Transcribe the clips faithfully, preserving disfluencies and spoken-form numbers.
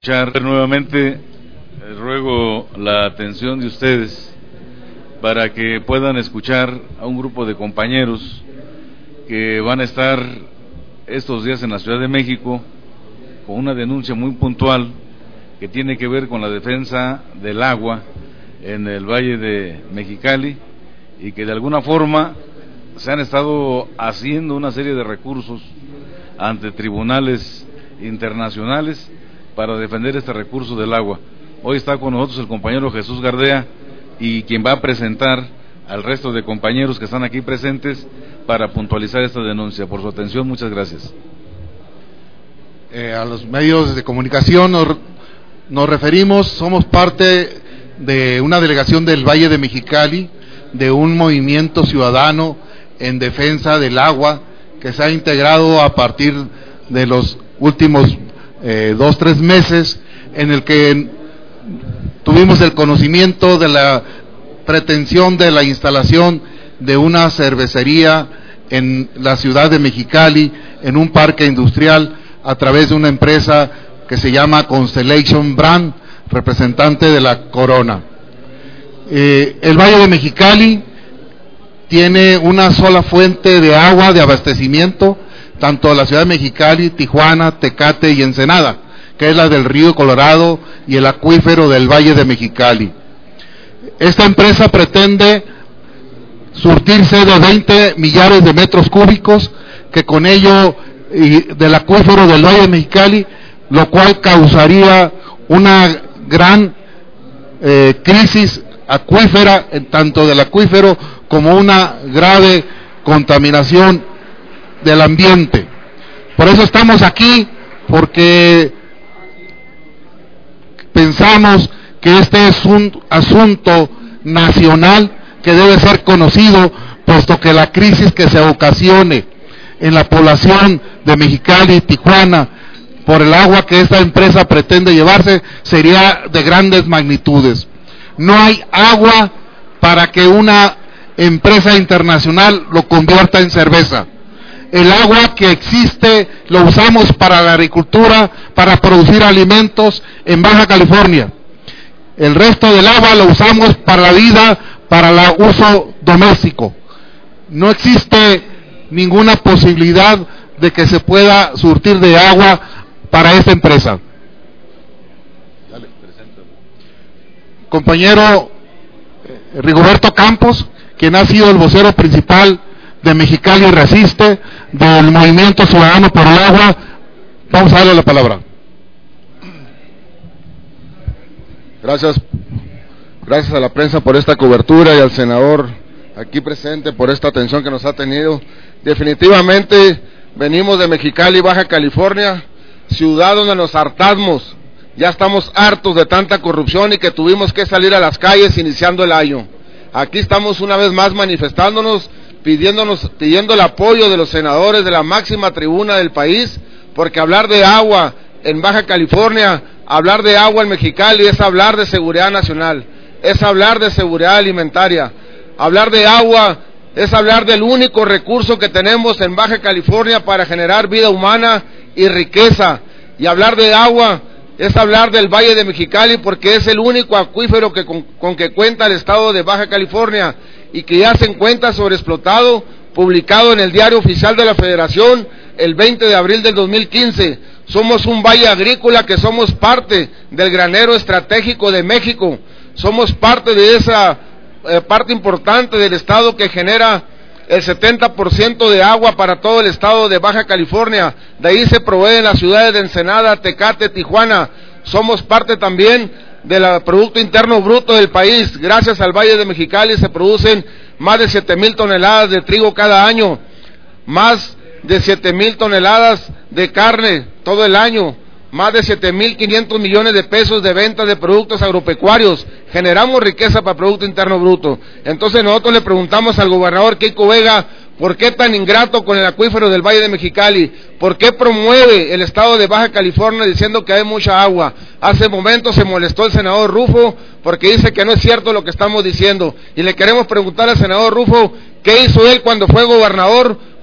Nuevamente ruego la atención de ustedes para que puedan escuchar a un grupo de compañeros que van a estar estos días en la Ciudad de México con una denuncia muy puntual que tiene que ver con la defensa del agua en el Valle de Mexicali, y que de alguna forma se han estado haciendo una serie de recursos ante tribunales internacionales para defender este recurso del agua. Hoy está con nosotros el compañero Jesús Gardea, y quien va a presentar al resto de compañeros que están aquí presentes para puntualizar esta denuncia. Por su atención, muchas gracias. Eh, a los medios de comunicación nos, nos referimos, somos parte de una delegación del Valle de Mexicali, de un movimiento ciudadano en defensa del agua que se ha integrado a partir de los últimos eh, dos, tres meses, en el que tuvimos el conocimiento de la pretensión de la instalación de una cervecería en la ciudad de Mexicali, en un parque industrial, a través de una empresa que se llama Constellation Brand, representante de la Corona. Eh, el Valle de Mexicali tiene una sola fuente de agua de abastecimiento, tanto de la ciudad de Mexicali, Tijuana, Tecate y Ensenada, que es la del río Colorado y el acuífero del Valle de Mexicali. Esta empresa pretende surtirse de veinte millares de metros cúbicos, que con ello y del acuífero del Valle de Mexicali, lo cual causaría una gran eh, crisis acuífera, tanto del acuífero como una grave contaminación del ambiente. Por eso estamos aquí, porque pensamos que este es un asunto nacional que debe ser conocido, puesto que la crisis que se ocasione en la población de Mexicali y Tijuana por el agua que esta empresa pretende llevarse sería de grandes magnitudes. No hay agua para que una empresa internacional lo convierta en cerveza. El agua que existe lo usamos para la agricultura, para producir alimentos en Baja California. El resto del agua lo usamos para la vida, para el uso doméstico. No existe ninguna posibilidad de que se pueda surtir de agua para esta empresa. Dale, compañero Rigoberto Campos, quien ha sido el vocero principal de Mexicali Resiste, del Movimiento Ciudadano por el Agua, vamos a darle la palabra. Gracias, gracias a la prensa por esta cobertura y al senador aquí presente por esta atención que nos ha tenido. Definitivamente venimos de Mexicali, Baja California, ciudad donde nos hartamos, ya estamos hartos de tanta corrupción y que tuvimos que salir a las calles iniciando el año. Aquí estamos una vez más manifestándonos, pidiéndonos, pidiendo el apoyo de los senadores de la máxima tribuna del país, porque hablar de agua en Baja California, hablar de agua en Mexicali es hablar de seguridad nacional, es hablar de seguridad alimentaria, hablar de agua es hablar del único recurso que tenemos en Baja California para generar vida humana y riqueza, y hablar de agua es hablar del Valle de Mexicali, porque es el único acuífero que con, con que cuenta el estado de Baja California y que ya se encuentra sobreexplotado, publicado en el Diario Oficial de la Federación el veinte de abril del dos mil quince. Somos un valle agrícola que somos parte del granero estratégico de México, somos parte de esa eh, parte importante del estado que genera el setenta por ciento de agua para todo el estado de Baja California. De ahí se provee en las ciudades de Ensenada, Tecate, Tijuana. Somos parte también del Producto Interno Bruto del país. Gracias al Valle de Mexicali se producen más de siete mil toneladas de trigo cada año, más de siete mil toneladas de carne todo el año, más de siete mil quinientos millones de pesos de ventas de productos agropecuarios. Generamos riqueza para Producto Interno Bruto. Entonces nosotros le preguntamos al gobernador Keiko Vega, ¿por qué tan ingrato con el acuífero del Valle de Mexicali? ¿Por qué promueve el estado de Baja California diciendo que hay mucha agua? Hace momentos se molestó el senador Rufo porque dice que no es cierto lo que estamos diciendo. Y le queremos preguntar al senador Rufo, ¿qué hizo él cuando fue gobernador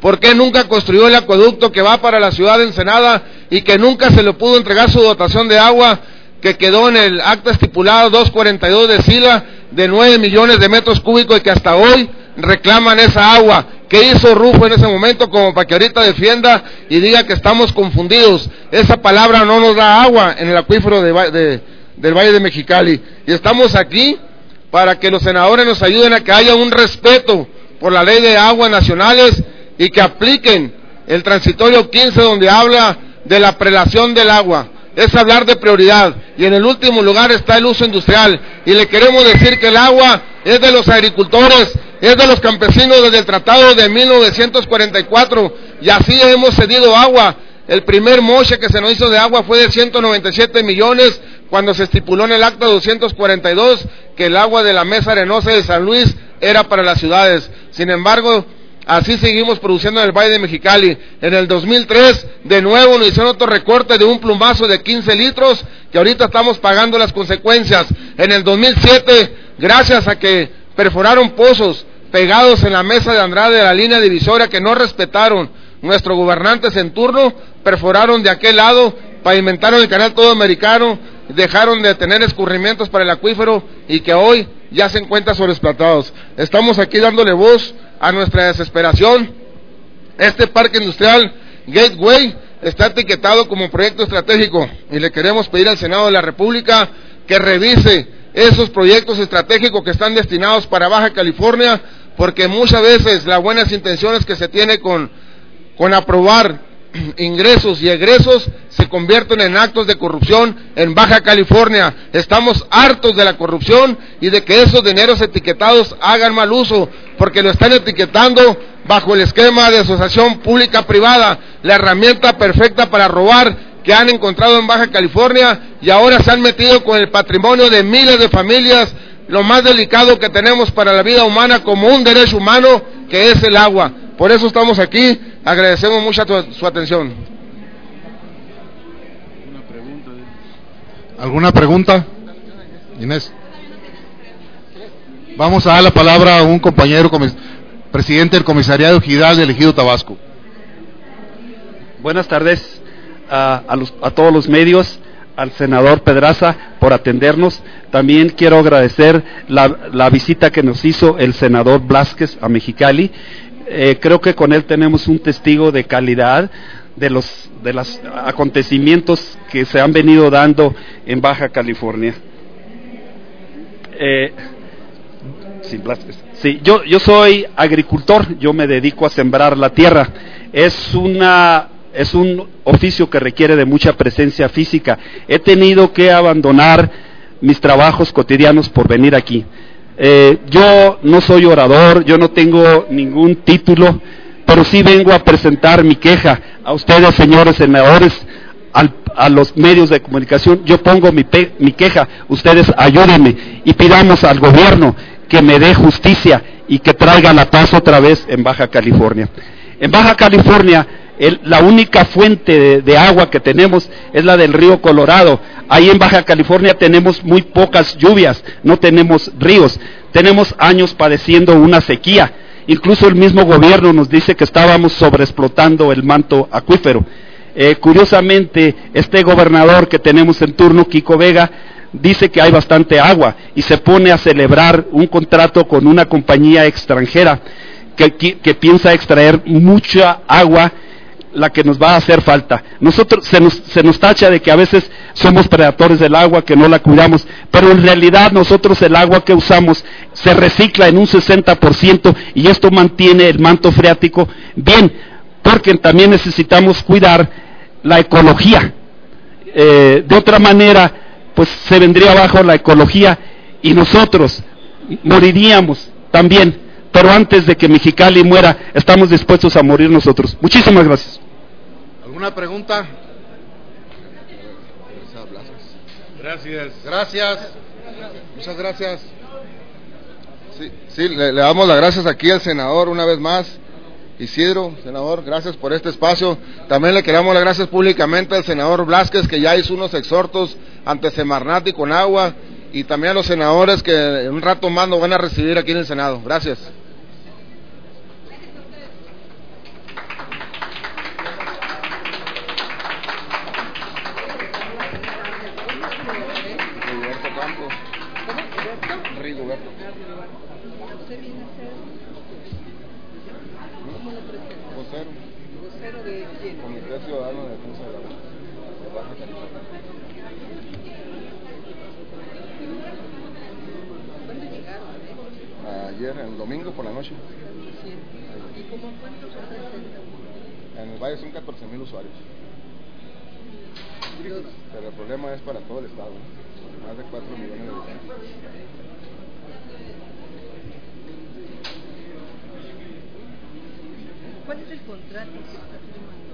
¿Por qué nunca construyó el acueducto que va para la ciudad de Ensenada y que nunca se le pudo entregar su dotación de agua, que quedó en el acta estipulado doscientos cuarenta y dos de Sila de nueve millones de metros cúbicos y que hasta hoy reclaman esa agua? ¿Qué hizo Rufo en ese momento como para que ahorita defienda y diga que estamos confundidos? Esa palabra no nos da agua en el acuífero de, de, del Valle de Mexicali. Y estamos aquí para que los senadores nos ayuden a que haya un respeto por la ley de aguas nacionales y que apliquen el transitorio quince, donde habla de la prelación del agua. Es hablar de prioridad, y en el último lugar está el uso industrial, y le queremos decir que el agua es de los agricultores, es de los campesinos desde el tratado de mil novecientos cuarenta y cuatro, y así hemos cedido agua. El primer moche que se nos hizo de agua fue de ciento noventa y siete millones, cuando se estipuló en el acta doscientos cuarenta y dos que el agua de la mesa arenosa de San Luis era para las ciudades. Sin embargo, así seguimos produciendo en el Valle de Mexicali. En el dos mil tres, de nuevo nos hicieron otro recorte de un plumazo de quince litros, que ahorita estamos pagando las consecuencias. En el dos mil siete, gracias a que perforaron pozos pegados en la mesa de Andrade de la línea divisoria que no respetaron nuestros gobernantes en turno, perforaron de aquel lado, pavimentaron el canal todo americano, dejaron de tener escurrimientos para el acuífero y que hoy ya se encuentran sobreexplotados. Estamos aquí dándole voz a nuestra desesperación. Este parque industrial Gateway está etiquetado como proyecto estratégico y le queremos pedir al Senado de la República que revise esos proyectos estratégicos que están destinados para Baja California, porque muchas veces las buenas intenciones que se tiene con, con aprobar ingresos y egresos se convierten en actos de corrupción en Baja California. Estamos hartos de la corrupción y de que esos dineros etiquetados hagan mal uso, porque lo están etiquetando bajo el esquema de asociación pública-privada, la herramienta perfecta para robar que han encontrado en Baja California, y ahora se han metido con el patrimonio de miles de familias, lo más delicado que tenemos para la vida humana como un derecho humano, que es el agua. Por eso estamos aquí. Agradecemos mucho tu, su atención. ¿Alguna pregunta? Inés. Vamos a dar la palabra a un compañero, presidente del comisariado Ejidal del Ejido Tabasco. Buenas tardes a, a, los, a todos los medios, al senador Pedraza por atendernos. También quiero agradecer la, la visita que nos hizo el senador Blázquez a Mexicali. Eh, creo que con él tenemos un testigo de calidad de los de los acontecimientos que se han venido dando en Baja California. Eh, sí, sí, yo yo soy agricultor, yo me dedico a sembrar la tierra. Es una es un oficio que requiere de mucha presencia física. He tenido que abandonar mis trabajos cotidianos por venir aquí. Eh, yo no soy orador, yo no tengo ningún título, pero sí vengo a presentar mi queja a ustedes, señores senadores, al, a los medios de comunicación. Yo pongo mi, pe, mi queja, ustedes ayúdenme y pidamos al gobierno que me dé justicia y que traiga la paz otra vez en Baja California. En Baja California, el, la única fuente de, de agua que tenemos es la del río Colorado. Ahí en Baja California tenemos muy pocas lluvias, no tenemos ríos, tenemos años padeciendo una sequía. Incluso el mismo gobierno nos dice que estábamos sobreexplotando el manto acuífero. Eh, curiosamente, este gobernador que tenemos en turno, Kiko Vega, dice que hay bastante agua y se pone a celebrar un contrato con una compañía extranjera que, que, que piensa extraer mucha agua, la que nos va a hacer falta. Nosotros se nos, se nos tacha de que a veces somos predadores del agua, que no la cuidamos, pero en realidad nosotros el agua que usamos se recicla en un sesenta por ciento y esto mantiene el manto freático bien, porque también necesitamos cuidar la ecología. Eh, de otra manera, pues se vendría abajo la ecología y nosotros moriríamos también. Pero antes de que Mexicali muera, estamos dispuestos a morir nosotros. Muchísimas gracias. ¿Alguna pregunta? Gracias. Gracias. Muchas gracias. Sí, sí le, le damos las gracias aquí al senador una vez más. Isidro, senador, gracias por este espacio. También le queremos las gracias públicamente al senador Blázquez, que ya hizo unos exhortos ante Semarnat y Conagua, y también a los senadores que en un rato más nos van a recibir aquí en el Senado. Gracias. Rigoberto. Rigoberto. Ah, Rigoberto. ¿Usted viene a ser? ¿Cómo lo presenta? Vocero. ¿Vocero de quién? Comité Ciudadano de Defensa de la de Baja California. ¿Cuándo llegaron? Eh? Ayer, el domingo por la noche. Sí. ¿Y cómo cuántos representan? En el Valle son catorce mil usuarios. Pero el problema es para todo el estado, ¿no? Más de cuatro millones de habitantes. ¿Cuál es el contrato que está firmando?